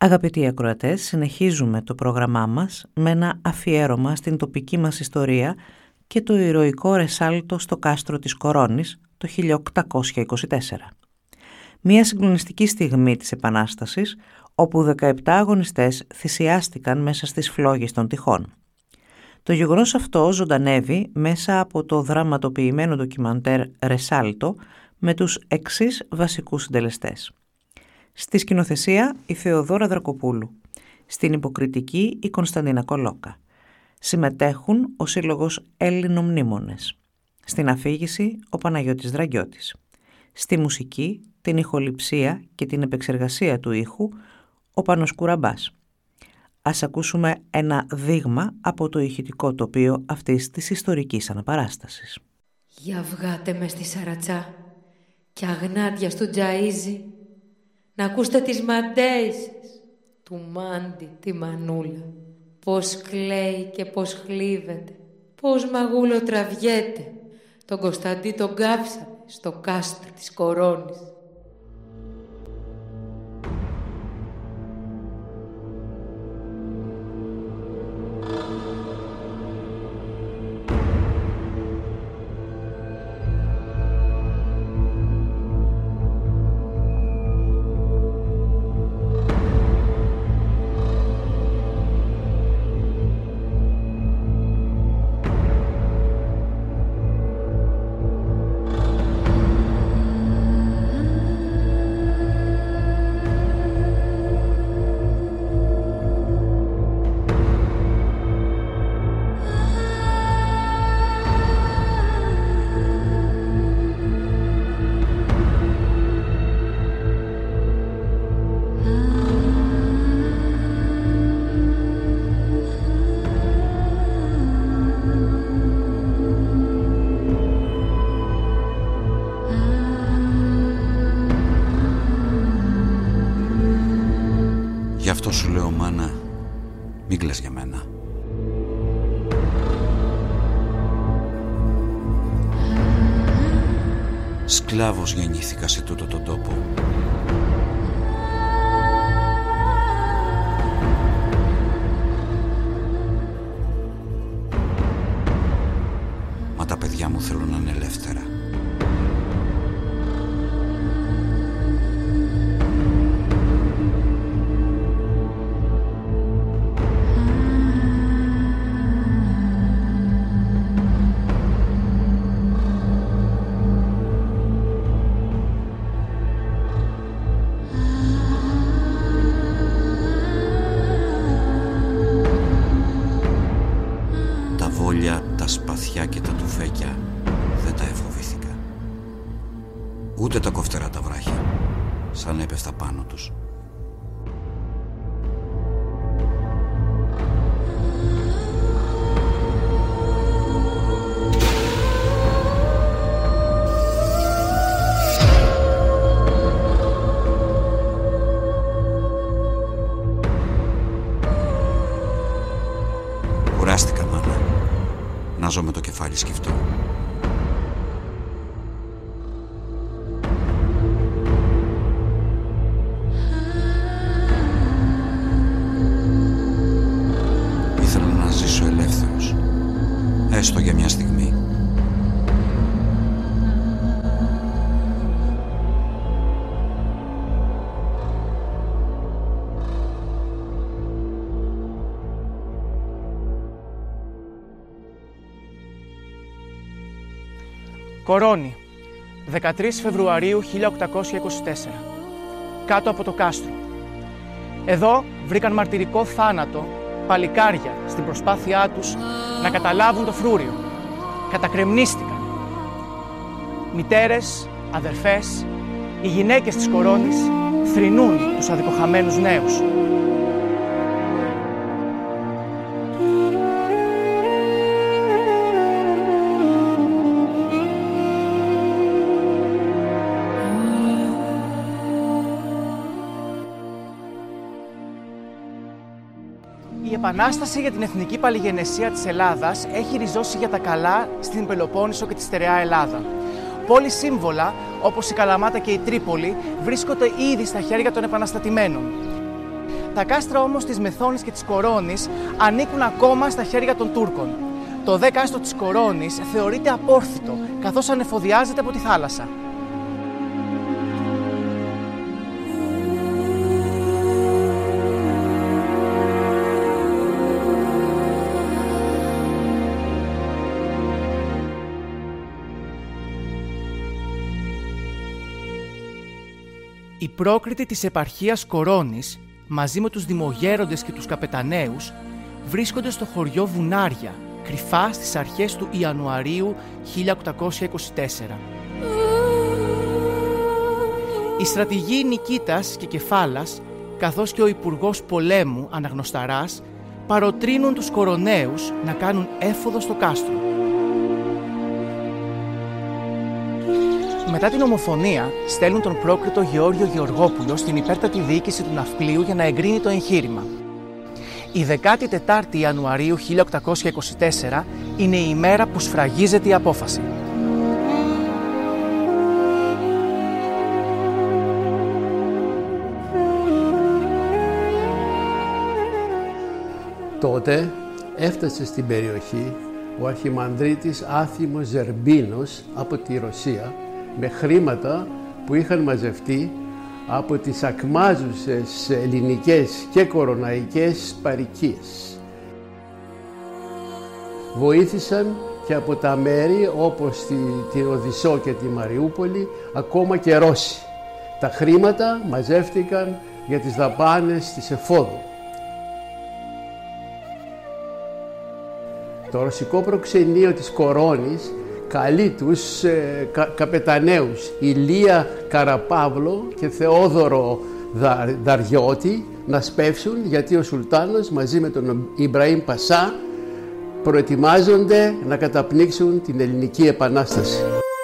Αγαπητοί ακροατές, συνεχίζουμε το πρόγραμμά μας με ένα αφιέρωμα στην τοπική μας ιστορία και το ηρωικό ρεσάλτο στο κάστρο της Κορώνης το 1824. Μια συγκλονιστική στιγμή της Επανάστασης, όπου 17 αγωνιστές θυσιάστηκαν μέσα στις φλόγες των τυχών. Το γεγονός αυτό ζωντανεύει μέσα από το δραματοποιημένο ντοκιμαντέρ «Ρεσάλτο» με τους εξής βασικούς συντελεστές. Στη σκηνοθεσία η Θεοδόρα Δρακοπούλου, στην υποκριτική η Κωνσταντίνα Κολόκα. Συμμετέχουν ο Σύλλογος Έλληνο-Μνήμονες. Στην αφήγηση ο Παναγιώτης Δραγκιώτης. Στη μουσική, την ηχοληψία και την επεξεργασία του ήχου ο Πάνος Κουραμπάς. Ας ακούσουμε ένα δείγμα από το ηχητικό τοπίο αυτής της ιστορικής αναπαράστασης. Για βγάτε με στη Σαρατσά και αγνάτια στο Τζαΐζι να ακούσετε τις μαντέισες του Μάντι τη Μανούλα. Πώς κλαίει και πώς χλίβεται, πώς μαγούλο τραβιέται. Τον Κωνσταντί τον κάψαμε στο κάστρο της Κορώνης. Γι' αυτό σου λέω, μάνα, μην κλαις για μένα. Σκλάβος γεννήθηκα σε τούτο τον τόπο. Μα τα παιδιά μου θέλουν να είναι ελεύθερα. Τα σπαθιά και τα τουφέκια δεν τα εφοβήθηκα. Ούτε τα κοφτερά τα βράχια, σαν έπεφτα πάνω τους. Κουράστηκα, μάνα. Να ζω με το κεφάλι σκυφτό. Ήθελα να ζήσω ελεύθερος, έστω για μια στιγμή. Κορώνη, 13 Φεβρουαρίου 1824, κάτω από το κάστρο. Εδώ βρήκαν μαρτυρικό θάνατο παλικάρια στην προσπάθειά τους να καταλάβουν το φρούριο. Κατακρεμνίστηκαν. Μητέρες, αδερφές, οι γυναίκες της Κορώνης θρηνούν τους αδικοχαμένους νέους. Η Επανάσταση για την εθνική παλιγενεσία της Ελλάδας έχει ριζώσει για τα καλά στην Πελοπόννησο και τη στερεά Ελλάδα. Πόλη σύμβολα, όπως η Καλαμάτα και η Τρίπολη, βρίσκονται ήδη στα χέρια των επαναστατημένων. Τα κάστρα όμως της Μεθόνης και της Κορώνης ανήκουν ακόμα στα χέρια των Τούρκων. Το δε κάστρο της Κορώνης θεωρείται απόρθητο, καθώς ανεφοδιάζεται από τη θάλασσα. Οι πρόκριτοι της επαρχίας Κορώνης, μαζί με τους δημογέροντες και τους καπεταναίους, βρίσκονται στο χωριό Βουνάρια, κρυφά στις αρχές του Ιανουαρίου 1824. Οι στρατηγοί Νικήτας και Κεφάλας, καθώς και ο Υπουργός Πολέμου Αναγνωσταράς, παροτρύνουν τους κοροναίους να κάνουν έφοδο στο κάστρο. Μετά την ομοφωνία, στέλνουν τον πρόκριτο Γεώργιο Γεωργόπουλο στην υπέρτατη διοίκηση του ναυπλίου για να εγκρίνει το εγχείρημα. Η 14η Ιανουαρίου 1824 είναι η ημέρα που σφραγίζεται η απόφαση. Τότε έφτασε στην περιοχή ο αρχιμανδρίτης Άθιμος Ζερμπίνος από τη Ρωσία με χρήματα που είχαν μαζευτεί από τις ακμάζουσες ελληνικές και κοροναϊκές παροικίες. Βοήθησαν και από τα μέρη όπως την Οδυσσό και τη Μαριούπολη, ακόμα και Ρώσοι. Τα χρήματα μαζεύτηκαν για τις δαπάνες της εφόδου. Το ρωσικό προξενείο της Κορώνης καλεί τους καπεταναίους Ηλία Καραπαύλο και Θεόδωρο Δαριώτη να σπεύσουν, γιατί ο Σουλτάνος μαζί με τον Ιμπραήμ Πασά προετοιμάζονται να καταπνίξουν την Ελληνική Επανάσταση.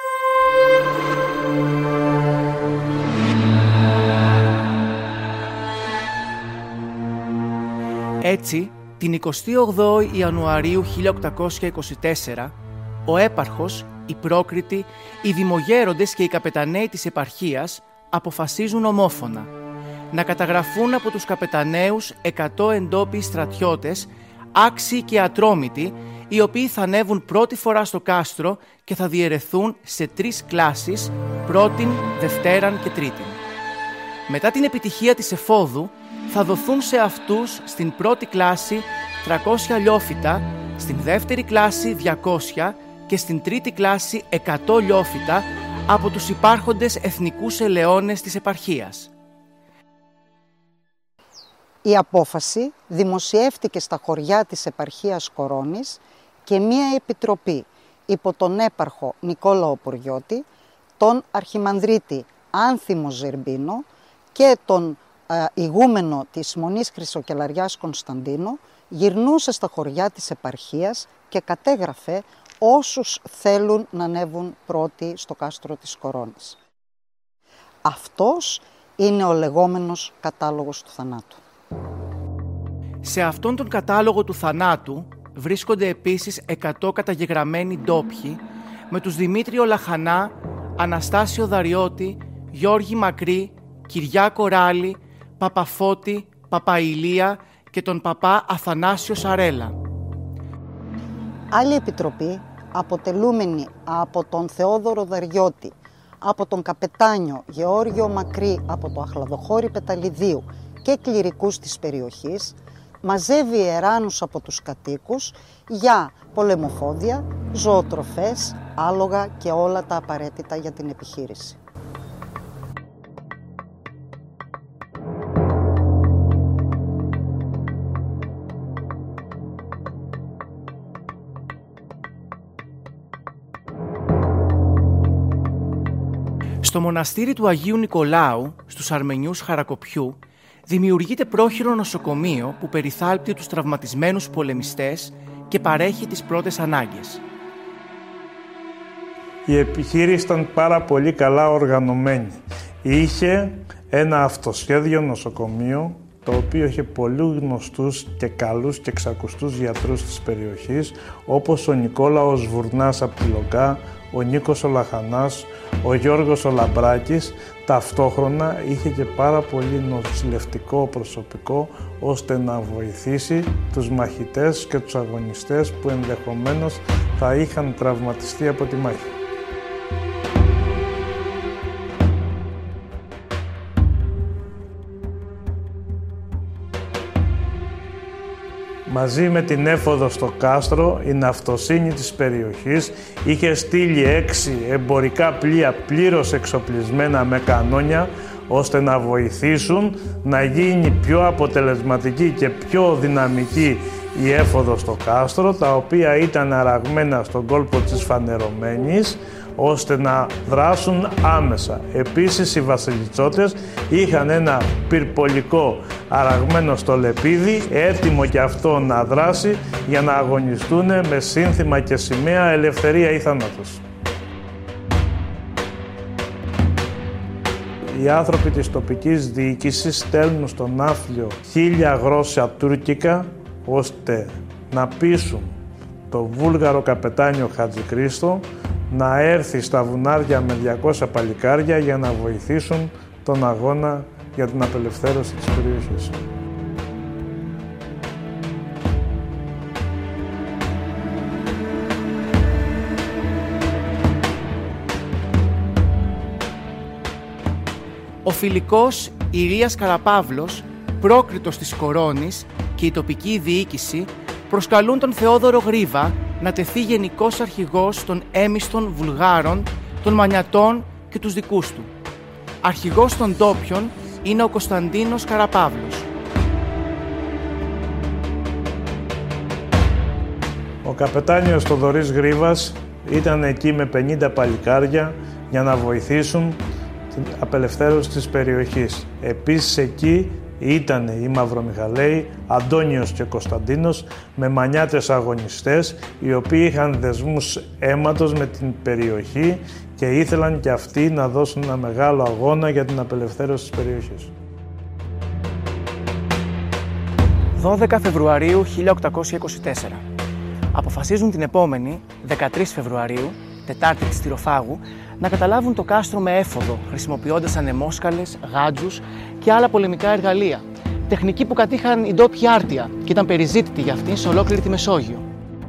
Έτσι, την 28η Ιανουαρίου 1824, ο έπαρχος, οι πρόκριτοι, οι δημογέροντες και οι καπεταναίοι της επαρχίας αποφασίζουν ομόφωνα να καταγραφούν από τους καπεταναίους 100 εντόπιοι στρατιώτες, άξιοι και ατρόμητοι, οι οποίοι θα ανέβουν πρώτη φορά στο κάστρο και θα διαιρεθούν σε 3 κλάσεις, πρώτην, δευτέραν και τρίτην. Μετά την επιτυχία της εφόδου, θα δοθούν σε αυτούς στην πρώτη κλάση 300 λιόφυτα, στην δεύτερη κλάση 200 και στην τρίτη κλάση 100 λιόφυτα από τους υπάρχοντες εθνικούς ελεώνες της επαρχίας. Η απόφαση δημοσιεύτηκε στα χωριά της επαρχίας Κορώνης και μία επιτροπή υπό τον έπαρχο Νικόλαο Ποριώτη, τον αρχιμανδρίτη Άνθιμο Ζερμπίνο και τον ηγούμενο της Μονής Χρυσοκελαριάς Κωνσταντίνο γυρνούσε στα χωριά της επαρχίας και κατέγραφε όσους θέλουν να ανέβουν πρώτοι στο κάστρο της Κορώνης. Αυτός είναι ο λεγόμενος κατάλογος του θανάτου. Σε αυτόν τον κατάλογο του θανάτου βρίσκονται επίσης 100 καταγεγραμμένοι ντόπιοι με τους Δημήτριο Λαχανά, Αναστάσιο Δαριώτη, Γιώργη Μακρύ, Κυριάκο Ράλη, Παπαφώτη, Παπαηλία και τον παπά Αθανάσιο Σαρέλα. Άλλη επιτροπή, αποτελούμενη από τον Θεόδωρο Δαριώτη, από τον καπετάνιο Γεώργιο Μακρύ από το Αχλαδοχώρι Πεταλιδίου και κληρικούς της περιοχής, μαζεύει ιεράνους από τους κατοίκους για πολεμοφόδια, ζωοτροφές, άλογα και όλα τα απαραίτητα για την επιχείρηση. Στο μοναστήρι του Αγίου Νικολάου, στους Αρμενιούς Χαρακοπιού, δημιουργείται πρόχειρο νοσοκομείο που περιθάλπτει τους τραυματισμένους πολεμιστές και παρέχει τις πρώτες ανάγκες. Η επιχείρηση ήταν πάρα πολύ καλά οργανωμένη. Είχε ένα αυτοσχέδιο νοσοκομείο, το οποίο είχε πολύ γνωστούς και καλούς και ξακουστούς γιατρούς της περιοχής, όπως ο Νικόλαος Βουρνάς από τη Λογκά, ο Νίκος ο Λαχανάς, ο Γιώργος ο Λαμπράκης. Ταυτόχρονα είχε και πάρα πολύ νοσηλευτικό προσωπικό ώστε να βοηθήσει τους μαχητές και τους αγωνιστές που ενδεχομένως θα είχαν τραυματιστεί από τη μάχη. Μαζί με την έφοδο στο κάστρο, η ναυτοσύνη της περιοχής είχε στείλει 6 εμπορικά πλοία πλήρως εξοπλισμένα με κανόνια, ώστε να βοηθήσουν να γίνει πιο αποτελεσματική και πιο δυναμική η έφοδο στο κάστρο, τα οποία ήταν αραγμένα στον κόλπο της Φανερωμένης, ώστε να δράσουν άμεσα. Επίσης, οι βασιλιτσότες είχαν ένα πυρπολικό αραγμένο στο λεπίδι, έτοιμο και αυτό να δράσει για να αγωνιστούν με σύνθημα και σημαία «Ελευθερία ή θάνατος». Οι άνθρωποι της τοπικής διοίκησης στέλνουν στον ναύπλιο 1000 γρόσια τουρκικά, ώστε να πείσουν το βούλγαρο καπετάνιο Χατζηχρήστο να έρθει στα βουνάρια με 200 παλικάρια για να βοηθήσουν τον αγώνα για την απελευθέρωση της περιοχής. Ο φιλικός Ηλίας Καραπαύλος, πρόκριτος της Κορώνης και η τοπική διοίκηση προσκαλούν τον Θεόδωρο Γρίβα να τεθεί γενικός αρχηγός των έμιστων Βουλγάρων, των Μανιατών και τους δικούς του. Αρχηγός των ντόπιων είναι ο Κωνσταντίνος Καραπαύλος. Ο καπετάνιος Θοδωρής Γρίβας ήταν εκεί με 50 παλικάρια για να βοηθήσουν την απελευθέρωση της περιοχής. Επίσης εκεί ήταν οι Μαυρομιχαλαίοι, Αντώνιος και Κωνσταντίνος, με μανιάτες αγωνιστές, οι οποίοι είχαν δεσμούς αίματος με την περιοχή και ήθελαν και αυτοί να δώσουν ένα μεγάλο αγώνα για την απελευθέρωση της περιοχής. 12 Φεβρουαρίου 1824. Αποφασίζουν την επόμενη, 13 Φεβρουαρίου, Τετάρτη της Τυροφάγου, να καταλάβουν το κάστρο με έφοδο, χρησιμοποιώντας ανεμόσκαλες, γάντζους και άλλα πολεμικά εργαλεία. Τεχνική που κατήχαν οι ντόπιοι άρτια και ήταν περιζήτητη για αυτήν σε ολόκληρη τη Μεσόγειο.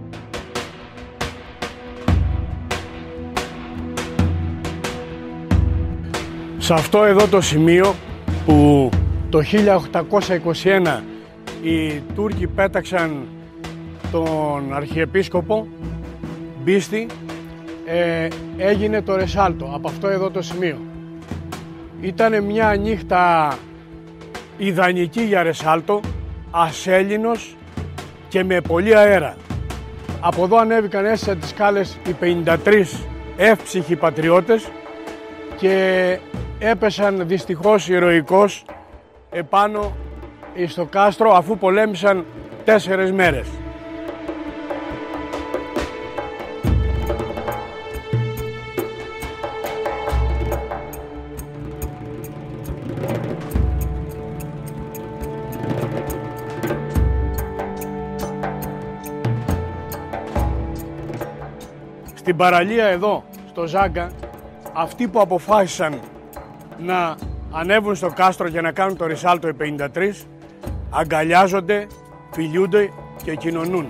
Σε αυτό εδώ το σημείο που το 1821 οι Τούρκοι πέταξαν τον Αρχιεπίσκοπο Μπίστη, έγινε το ρεσάλτο από αυτό εδώ το σημείο. Ήτανε μια νύχτα ιδανική για ρεσάλτο, ασέλινος και με πολύ αέρα. Από εδώ ανέβηκαν έστω τις σκάλες οι 53 εύψυχοι πατριώτες και έπεσαν δυστυχώς ηρωικώς επάνω στο κάστρο, αφού πολέμησαν 4 μέρες. Στην παραλία εδώ, στο Ζάγκα, αυτοί που αποφάσισαν να ανέβουν στο κάστρο για να κάνουν το ρεσάλτο οι 53, αγκαλιάζονται, φιλιούνται και κοινωνούν.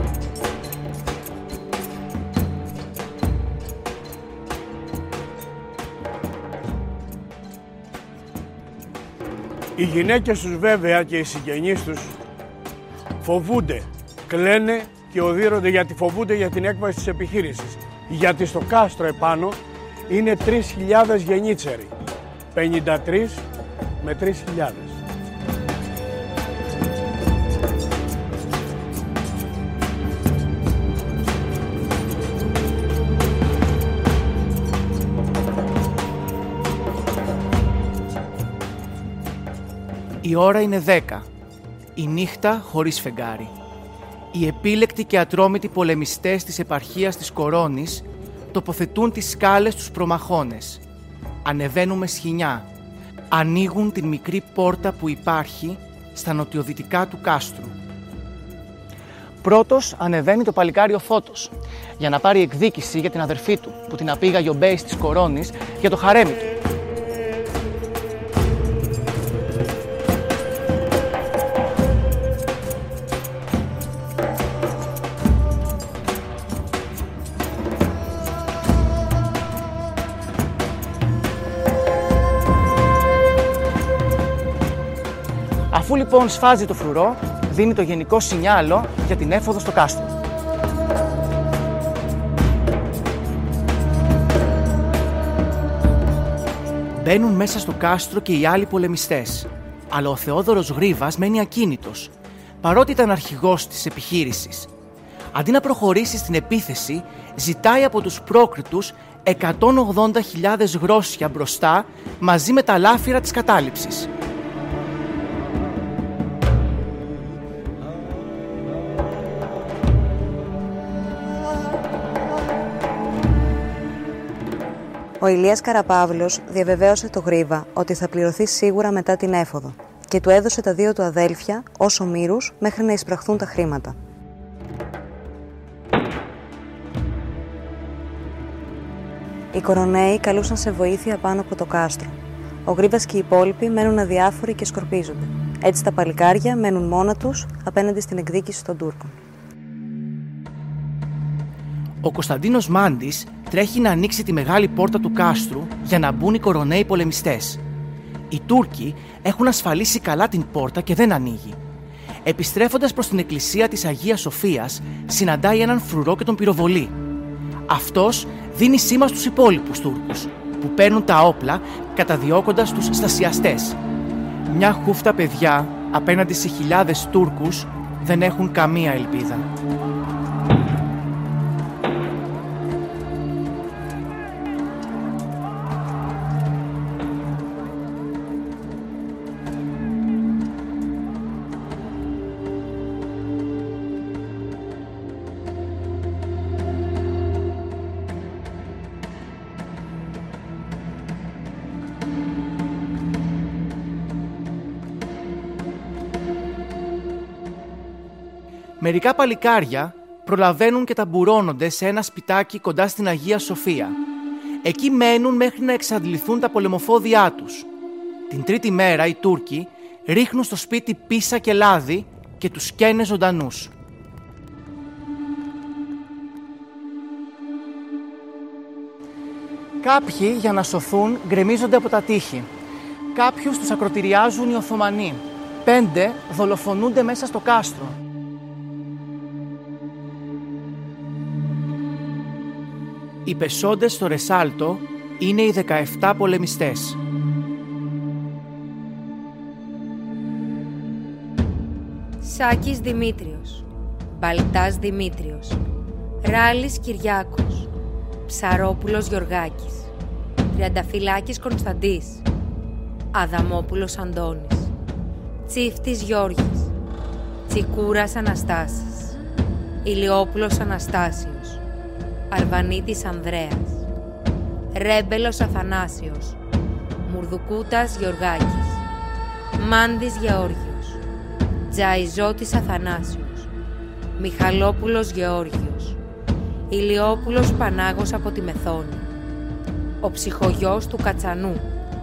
Οι γυναίκες τους βέβαια και οι συγγενείς τους φοβούνται, κλαίνε και οδύρονται γιατί φοβούνται για την έκβαση της επιχείρησης. Γιατί στο κάστρο επάνω είναι 3.000 γεννίτσεροι. 53 με 3.000. Η ώρα είναι 10. Η νύχτα χωρίς φεγγάρι. Οι επίλεκτοι και ατρόμητοι πολεμιστές της επαρχίας της Κορώνης τοποθετούν τις σκάλες στους προμαχώνες. Ανεβαίνουν με σχοινιά. Ανοίγουν την μικρή πόρτα που υπάρχει στα νοτιοδυτικά του κάστρου. Πρώτος ανεβαίνει το παλικάριο Φώτος για να πάρει εκδίκηση για την αδερφή του που την απήγαγε ο Μπέης της Κορώνης για το χαρέμι του. Αφού λοιπόν σφάζει το φρουρό, δίνει το γενικό σινιάλο για την έφοδο στο κάστρο. Μπαίνουν μέσα στο κάστρο και οι άλλοι πολεμιστές, αλλά ο Θεόδωρος Γρίβας μένει ακίνητος, παρότι ήταν αρχηγός της επιχείρησης. Αντί να προχωρήσει στην επίθεση, ζητάει από τους πρόκριτους 180.000 γρόσια μπροστά, μαζί με τα λάφυρα της κατάληψης. Ο Ηλίας Καραπαύλος διαβεβαίωσε το Γρίβα ότι θα πληρωθεί σίγουρα μετά την έφοδο και του έδωσε τα 2 του αδέλφια ως ομήρους μέχρι να εισπραχθούν τα χρήματα. Οι κοροναίοι καλούσαν σε βοήθεια πάνω από το κάστρο. Ο Γρίβας και οι υπόλοιποι μένουν αδιάφοροι και σκορπίζονται. Έτσι τα παλικάρια μένουν μόνα τους απέναντι στην εκδίκηση των Τούρκων. Ο Κωνσταντίνος Μάντης τρέχει να ανοίξει τη μεγάλη πόρτα του κάστρου για να μπουν οι κοροναίοι πολεμιστές. Οι Τούρκοι έχουν ασφαλίσει καλά την πόρτα και δεν ανοίγει. Επιστρέφοντας προς την εκκλησία της Αγίας Σοφίας, συναντάει έναν φρουρό και τον πυροβολεί. Αυτός δίνει σήμα στους υπόλοιπους Τούρκους, που παίρνουν τα όπλα καταδιώκοντας τους στασιαστές. Μια χούφτα παιδιά απέναντι σε χιλιάδες Τούρκους δεν έχουν καμία ελπίδα. Μερικά παλικάρια προλαβαίνουν και ταμπουρώνονται σε ένα σπιτάκι κοντά στην Αγία Σοφία. Εκεί μένουν μέχρι να εξαντληθούν τα πολεμοφόδια τους. Την τρίτη μέρα οι Τούρκοι ρίχνουν στο σπίτι πίσα και λάδι και τους καίνε ζωντανούς. Κάποιοι για να σωθούν γκρεμίζονται από τα τείχη. Κάποιους τους ακροτηριάζουν οι Οθωμανοί. 5 δολοφονούνται μέσα στο κάστρο. Οι πεσόντες στο Ρεσάλτο είναι οι 17 πολεμιστές. Σάκης Δημήτριος, Μπαλτάς Δημήτριος, Ράλης Κυριάκος, Ψαρόπουλος Γιωργάκης, Τριανταφυλάκης Κωνσταντής, Αδαμόπουλος Αντώνης, Τσίφτης Γιώργης, Τσικούρας Αναστάσης, Ηλιόπουλος Αναστάσιος, Αρβανίτης Ανδρέας, Ρέμπελος Αθανάσιος, Μουρδουκούτας Γιωργάκης, Μάντης Γεώργιος, Τζαϊζώτης Αθανάσιος, Μιχαλόπουλος Γεώργιος, Ηλιόπουλος Πανάγος από τη Μεθόνη, ο ψυχογιός του Κατσανού.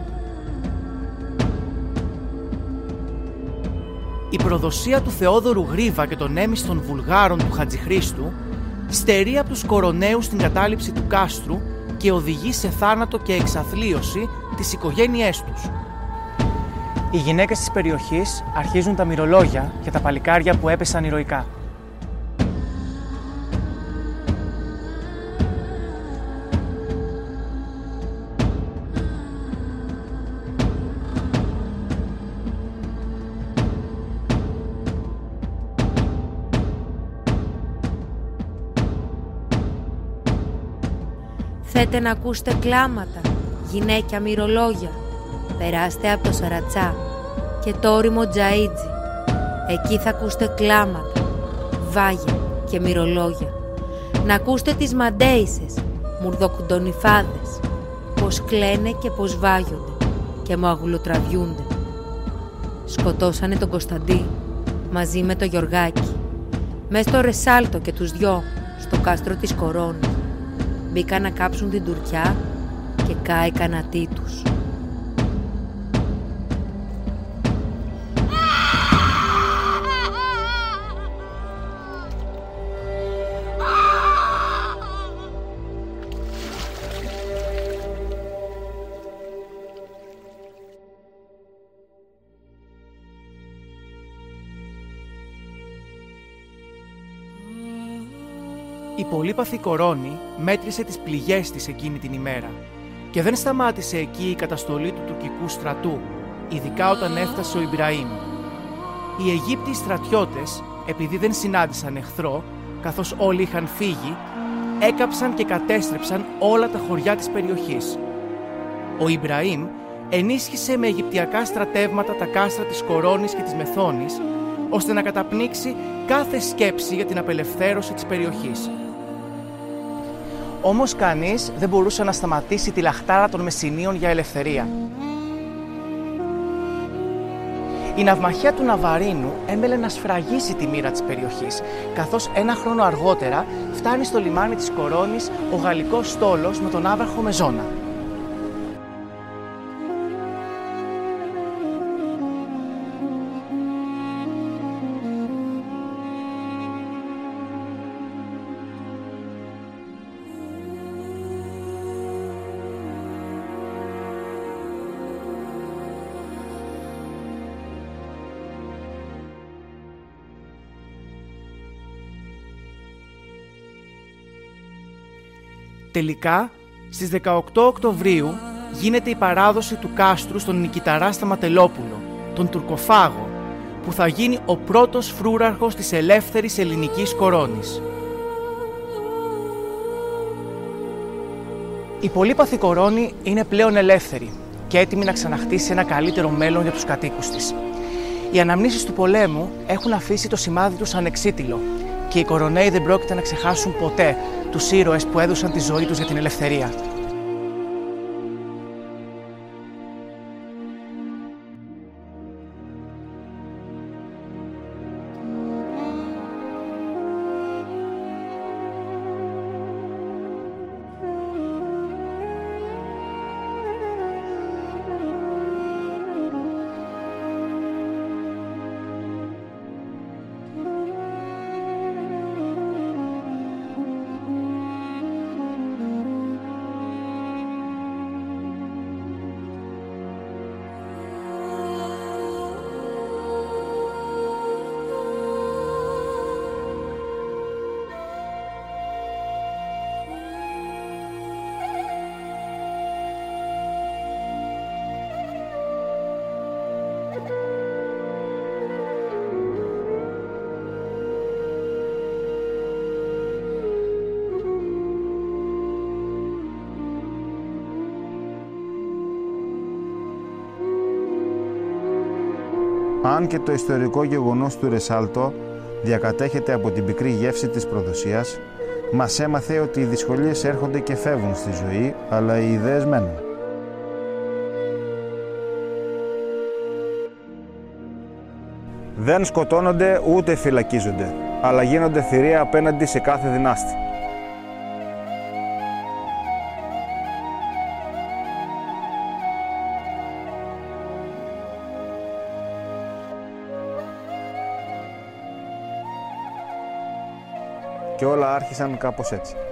Η προδοσία του Θεόδωρου Γρίβα και των έμιστων Βουλγάρων του Χατζηχρήστου στερεί από τους κοροναίους την κατάληψη του κάστρου και οδηγεί σε θάνατο και εξαθλίωση τις οικογένειές τους. Οι γυναίκες της περιοχής αρχίζουν τα μυρολόγια για τα παλικάρια που έπεσαν ηρωικά. Θέτε να ακούσετε κλάματα, γυναίκια μυρολόγια. Περάστε από το Σαρατσά και το όριμο Τζαΐτζι. Εκεί θα ακούσετε κλάματα, βάγια και μυρολόγια. Να ακούσετε τις μαντέισες, μουρδοκουντονιφάδες, πως κλαίνε και πως βάγιονται και μαγουλοτραβιούνται. Σκοτώσανε τον Κωνσταντί μαζί με το Γιωργάκη. Μες στο Ρεσάλτο και τους δυο, στο κάστρο της Κορώνης, μπήκαν να κάψουν την τουρκιά και κάηκαν ατί τους. Η πολύπαθη Κορώνη μέτρησε τις πληγές της εκείνη την ημέρα και δεν σταμάτησε εκεί η καταστολή του τουρκικού στρατού, ειδικά όταν έφτασε ο Ιμπραήμ. Οι Αιγύπτιοι στρατιώτες, επειδή δεν συνάντησαν εχθρό, καθώς όλοι είχαν φύγει, έκαψαν και κατέστρεψαν όλα τα χωριά της περιοχής. Ο Ιμπραήμ ενίσχυσε με αιγυπτιακά στρατεύματα τα κάστρα της Κορώνης και της Μεθόνης, ώστε να καταπνίξει κάθε σκέψη για την απελευθέρωση της περιοχής. Όμως κανείς δεν μπορούσε να σταματήσει τη λαχτάρα των Μεσσηνίων για ελευθερία. Η ναυμαχία του Ναβαρίνου έμελε να σφραγίσει τη μοίρα της περιοχής, καθώς ένα χρόνο αργότερα φτάνει στο λιμάνι της Κορώνης ο γαλλικός στόλος με τον άβραχο Μεζόνα. Τελικά, στις 18 Οκτωβρίου γίνεται η παράδοση του κάστρου στον Νικηταρά Σταματελόπουλο, τον Τουρκοφάγο, που θα γίνει ο πρώτος φρούραρχος της ελεύθερης ελληνικής Κορώνης. Η πολύπαθη Κορώνη είναι πλέον ελεύθερη και έτοιμη να ξαναχτίσει ένα καλύτερο μέλλον για τους κατοίκους της. Οι αναμνήσεις του πολέμου έχουν αφήσει το σημάδι τους ανεξίτηλο και οι Κορωναίοι δεν πρόκειται να ξεχάσουν ποτέ τους ήρωες που έδωσαν τη ζωή τους για την ελευθερία. Αν και το ιστορικό γεγονός του Ρεσάλτο διακατέχεται από την πικρή γεύση της προδοσίας, μας έμαθε ότι οι δυσκολίες έρχονται και φεύγουν στη ζωή, αλλά οι ιδέες μένουν. Δεν σκοτώνονται ούτε φυλακίζονται, αλλά γίνονται θηρία απέναντι σε κάθε δυνάστη. Και όλα άρχισαν κάπως έτσι.